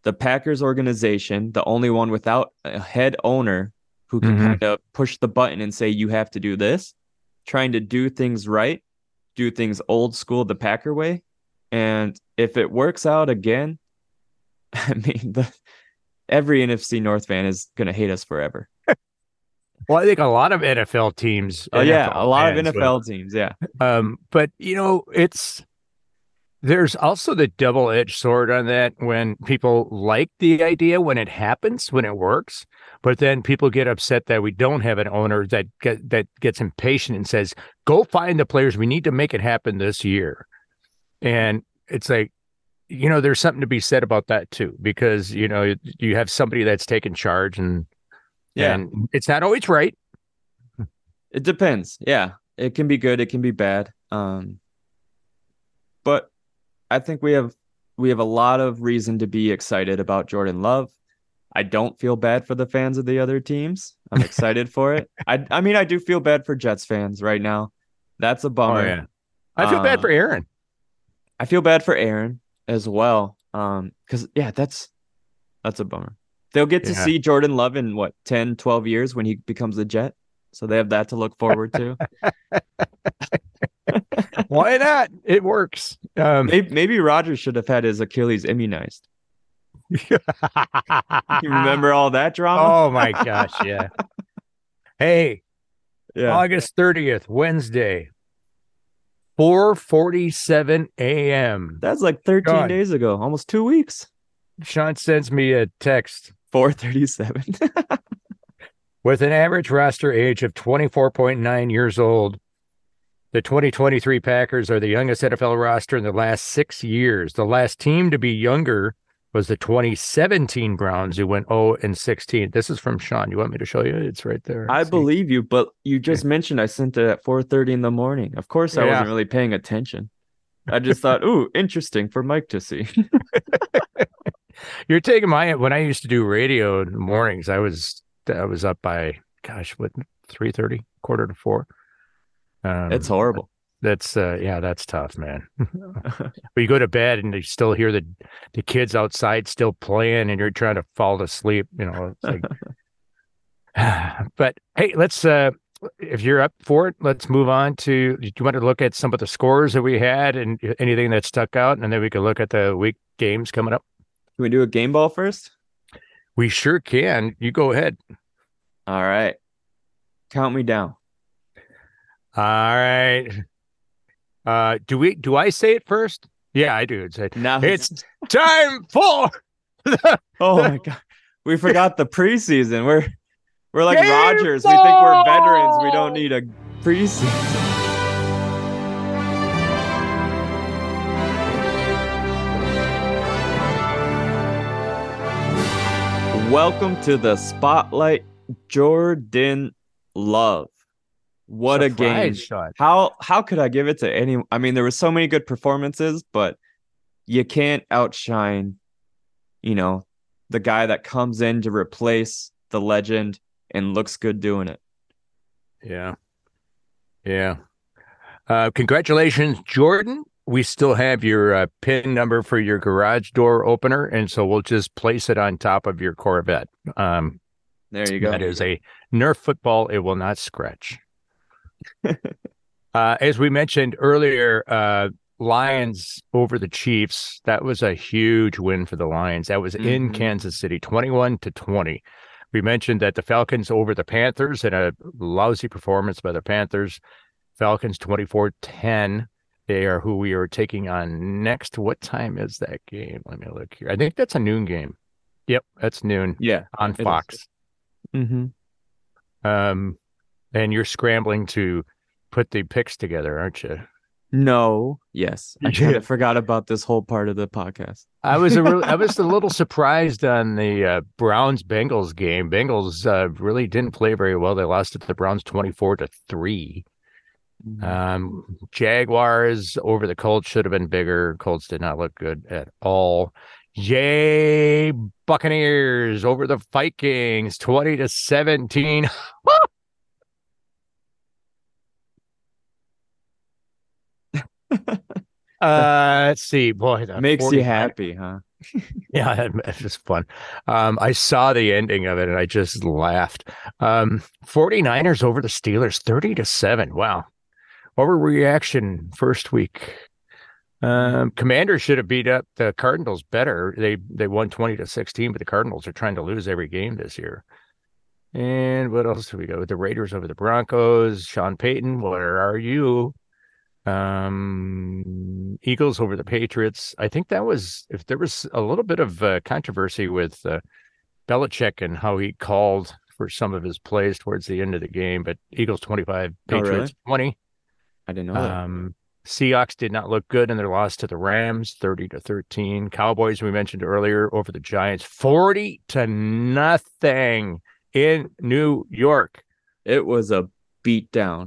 the Packers organization, the only one without a head owner who can Mhm. kind of push the button and say, you have to do this, trying to do things right, do things old school, the Packer way. And if it works out again, I mean, the, every N F C North fan is going to hate us forever. Well, I think a lot of N F L teams. Oh, yeah. N F L A lot of fans N F L teams. Yeah. will. Um, but you know, it's there's also the double-edged sword on that when people like the idea when it happens, when it works, but then people get upset that we don't have an owner that get, that gets impatient and says, "Go find the players. We need to make it happen this year." And it's like, you know, there's something to be said about that too, because you know you have somebody that's taken charge, and Yeah. and it's not always right. It depends. Yeah. It can be good. It can be bad. Um, but I think we have we have a lot of reason to be excited about Jordan Love. I don't feel bad for the fans of the other teams. I'm excited for it. I I mean, I do feel bad for Jets fans right now. That's a bummer. Oh yeah, I feel bad Uh, for Aaron. I feel bad for Aaron as well. Um, because yeah, that's that's a bummer. They'll get to Yeah. see Jordan Love in what, ten, twelve years when he becomes a Jet. So they have that to look forward to. Why not? It works. Um, Maybe, maybe Rodgers should have had his Achilles immunized. You remember all that drama? Oh my gosh, yeah. Hey, Yeah. August thirtieth, Wednesday, four forty-seven a.m. That's like thirteen Sean. days ago, almost two weeks. Sean sends me a text four thirty-seven. with an average roster age of twenty-four point nine years old. The twenty twenty-three Packers are the youngest N F L roster in the last six years. The last team to be younger was the twenty seventeen Browns, who went oh and sixteen. This is from Sean. You want me to show you? It's right there. I See? believe you, but you just mentioned I sent it at four thirty in the morning. Of course, I Yeah. wasn't really paying attention. I just thought, ooh, interesting for Mike to see. You're taking my when I used to do radio in the mornings. I was I was up by gosh, what three thirty, quarter to four. Um, It's horrible. That's uh, yeah, that's tough, man. But you go to bed and you still hear the the kids outside still playing, and you're trying to fall asleep. You know, it's like. But hey, let's. Uh, if you're up for it, let's move on to. Do you want to look at some of the scores that we had and anything that stuck out, and then we can look at the week games coming up. Can we do a game ball first? We sure can. You go ahead. All right. Count me down. All right. Uh, do we? Do I say it first? Yeah, I do. It's, Now it's time for. The, oh my god, we forgot the preseason. We're we're like Game Rodgers. We think we're veterans. We don't need a preseason. Welcome to the Spotlight, Jordan Love. What a game. Shot. How how could I give it to any? I mean, there were so many good performances, but you can't outshine, you know, the guy that comes in to replace the legend and looks good doing it. Yeah. Yeah. Uh, congratulations, Jordan. We still have your uh, PIN number for your garage door opener, and so we'll just place it on top of your Corvette. Um, There you go. That is a Nerf football. It will not scratch. uh, as we mentioned earlier, uh, Lions over the Chiefs. That was a huge win for the Lions. That was mm-hmm. in Kansas City, twenty-one to twenty. We mentioned that the Falcons over the Panthers in a lousy performance by the Panthers. Falcons twenty-four ten. They are who we are taking on next. What time is that game? Let me look here. I think that's a noon game. Yep, that's noon. Yeah, on Fox. Mm-hmm. Um, and you're scrambling to put the picks together, aren't you? No. Yes, I kind of forgot about this whole part of the podcast. I was a real, I was a little surprised on the uh, Browns Bengals game. Bengals uh, really didn't play very well. They lost to the Browns twenty-four to three. Um, Jaguars over the Colts should have been bigger. Colts did not look good at all. Yay, Buccaneers over the Vikings, twenty to seventeen. uh, let's see, boy, makes you happy, huh? Yeah, it's just fun. Um, I saw the ending of it and I just laughed. Um, 49ers over the Steelers, thirty to seven. Wow. Overreaction first week. Um, Commanders should have beat up the Cardinals better. They they won twenty to sixteen, but the Cardinals are trying to lose every game this year. And what else do we go with the Raiders over the Broncos? Sean Payton, where are you? Um, Eagles over the Patriots. I think that was if there was a little bit of uh, controversy with uh, Belichick and how he called for some of his plays towards the end of the game, but Eagles twenty-five, Oh, really? Patriots twenty. I didn't know that. Um, Seahawks did not look good in their loss to the Rams, thirty to thirteen. Cowboys, we mentioned earlier, over the Giants, forty to nothing in New York. It was a beatdown.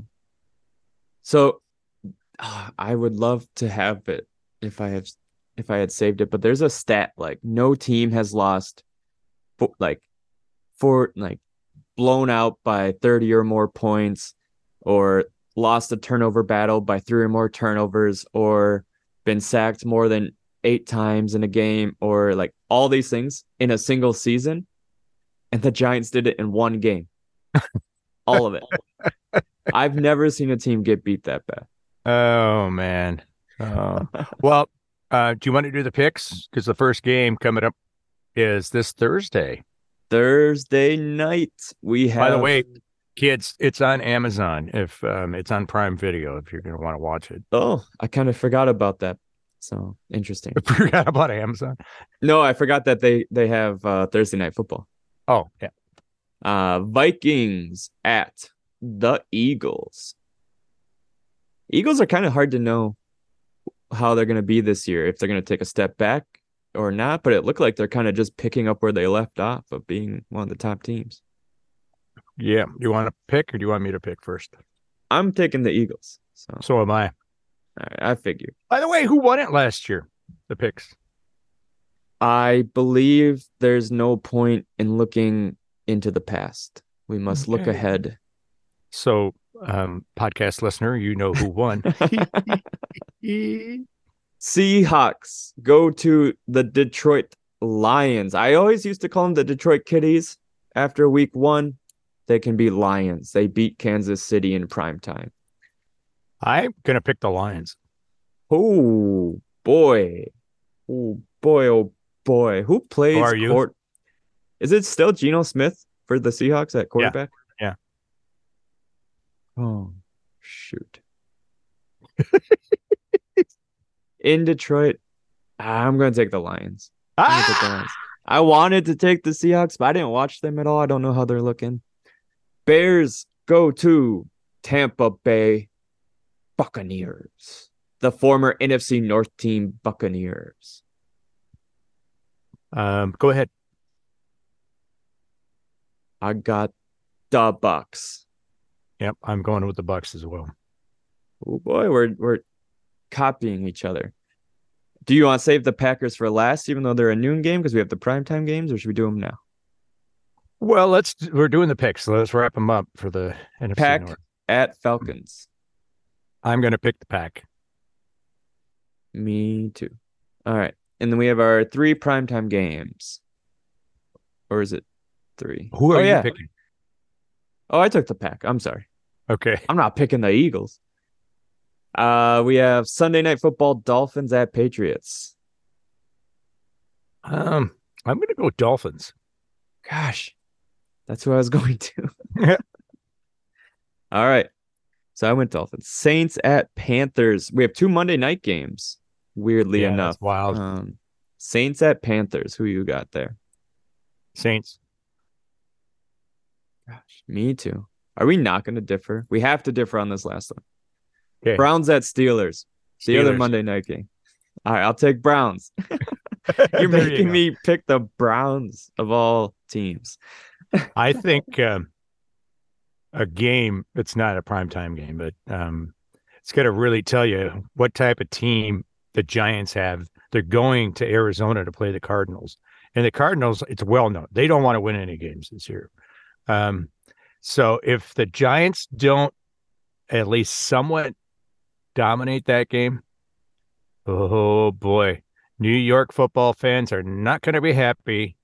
So uh, I would love to have it if I have if I had saved it, but there's a stat like no team has lost fo- like for like blown out by thirty or more points, or lost a turnover battle by three or more turnovers, or been sacked more than eight times in a game, or like all these things in a single season. And the Giants did it in one game. All of it. I've never seen a team get beat that bad. Oh, man. Oh. Well, uh, do you want to do the picks? Because the first game coming up is this Thursday. Thursday night, we have. By the way, kids, it's on Amazon. If um, it's on Prime Video, if you're going to want to watch it. Oh, I kind of forgot about that. So interesting. I forgot about Amazon. No, I forgot that they they have uh, Thursday night football. Oh, yeah. Uh, Vikings at the Eagles. Eagles are kind of hard to know how they're going to be this year, if they're going to take a step back or not, but it looked like they're kind of just picking up where they left off of being one of the top teams. Yeah. You want to pick or do you want me to pick first? I'm taking the Eagles. So, So am I. all right, I figure. By the way, who won it last year? The picks. I believe there's no point in looking into the past. We must look Okay. ahead. So, um, podcast listener, you know who won. Seahawks go to the Detroit Lions. I always used to call them the Detroit Kitties. After week one, they can be Lions. They beat Kansas City in prime time. I'm going to pick the Lions. Oh, boy. Oh, boy. Oh, boy. Who plays Who are you? court? Is it still Geno Smith for the Seahawks at quarterback? Yeah. Oh, shoot. In Detroit, I'm going to take the Lions. I'm gonna take the Ah! Lions. I wanted to take the Seahawks, but I didn't watch them at all. I don't know how they're looking. Bears go to Tampa Bay Buccaneers, the former N F C North team Buccaneers. Um, go ahead. I got the Bucks. Yep, I'm going with the Bucks as well. Oh boy, we're we're copying each other. Do you want to save the Packers for last, even though they're a noon game because we have the primetime games, or should we do them now? Well, let's we're doing the picks, so let's wrap them up for the N F C Pack North. at Falcons. I'm going to pick the Pack. Me too. All right. And then we have our three primetime games. Or is it three? Who are oh, you yeah. picking? Oh, I took the Pack. I'm sorry. Okay. I'm not picking the Eagles. Uh, we have Sunday Night Football, Dolphins at Patriots. Um, I'm going to go Dolphins. Gosh, that's who I was going to. All right. So I went Dolphins. Saints at Panthers. We have two Monday night games, weirdly Yeah, enough. that's wild. Um, Saints at Panthers. Who you got there? Saints. Gosh, me too. Are we not going to differ? We have to differ on this last one. Okay. Browns at Steelers. The other Steelers. Monday night game. All right, I'll take Browns. You're There you making go. me pick the Browns of all teams. I think um, a game, it's not a primetime game, but um, it's going to really tell you what type of team the Giants have. They're going to Arizona to play the Cardinals. And the Cardinals, it's well known, they don't want to win any games this year. Um, so if the Giants don't at least somewhat dominate that game, oh boy, New York football fans are not going to be happy.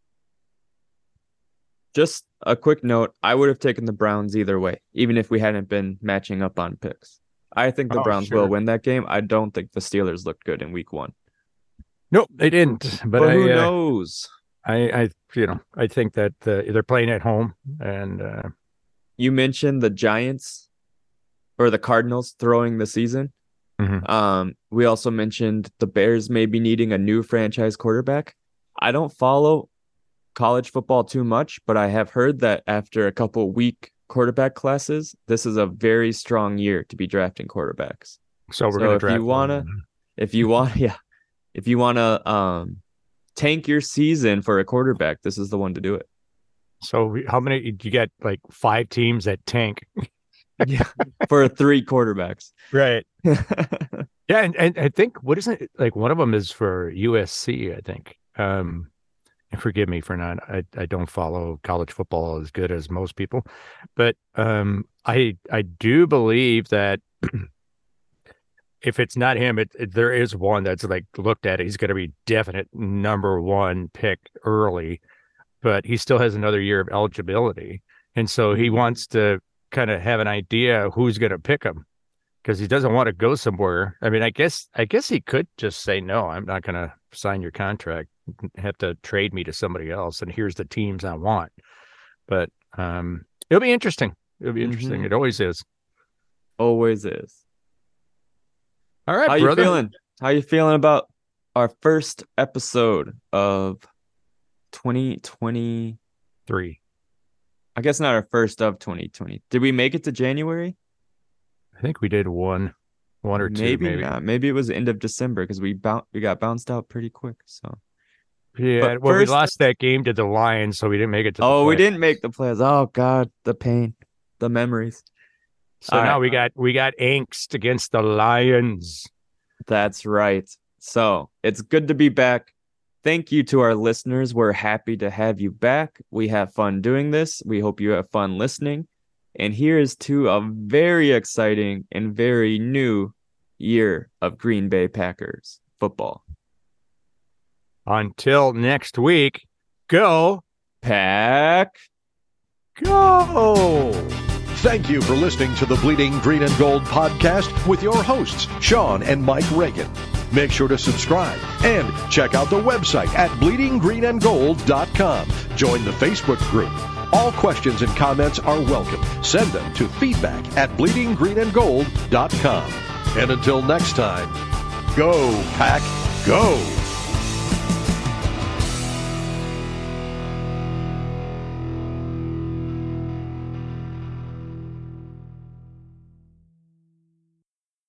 Just a quick note, I would have taken the Browns either way, even if we hadn't been matching up on picks. I think the Oh, Browns sure. will win that game. I don't think the Steelers looked good in week one. Nope, they didn't. But, But I, who uh, knows? I, I, you know, I think that uh, they're playing at home, and uh, You mentioned the Giants or the Cardinals throwing the season. Mhm. Um, we also mentioned the Bears maybe needing a new franchise quarterback. I don't follow college football too much, but I have heard that after a couple weak quarterback classes, this is a very strong year to be drafting quarterbacks. so we're So going to if draft you wanna, one. if you want, yeah, if you wanna um tank your season for a quarterback, this is the one to do it. So we- how many? You get like five teams that tank, Yeah, for three quarterbacks. right? Yeah, and, and I think what isn't it like one of them is for U S C, I think. Um, and forgive me for not I, I don't follow college football as good as most people, but um, I I do believe that if it's not him, it, it there is one that's like looked at. He's going to be definite number one pick early, but he still has another year of eligibility, and so he wants to kind of have an idea who's going to pick him because he doesn't want to go somewhere. I mean, I guess I guess he could just say no. I'm not going to sign your contract. Have to trade me to somebody else, and here's the teams I want. But um, it'll be interesting. It'll be interesting. Mhm. It always is. Always is. All right, How brother. you feeling? How you feeling about our first episode of twenty twenty? Three. I guess not our first of twenty twenty. Did we make it to January? I think we did one, one or two, maybe, maybe. not. Maybe it was the end of December because we boun we got bounced out pretty quick. So Yeah, But well, first- we lost that game to the Lions, so we didn't make it to the oh, we playoffs. didn't make the playoffs. Oh God, the pain, the memories. So All now right. we got we got angst against the Lions. That's right. So it's good to be back. Thank you to our listeners. We're happy to have you back. We have fun doing this. We hope you have fun listening. And here is to a very exciting and very new year of Green Bay Packers football. Until next week, go, Pack. go! Thank you for listening to the Bleeding Green and Gold podcast with your hosts, Sean and Mike Reagan. Make sure to subscribe and check out the website at bleeding green and gold dot com. Join the Facebook group. All questions and comments are welcome. Send them to feedback at bleeding green and gold dot com. And until next time, go, Pack, go!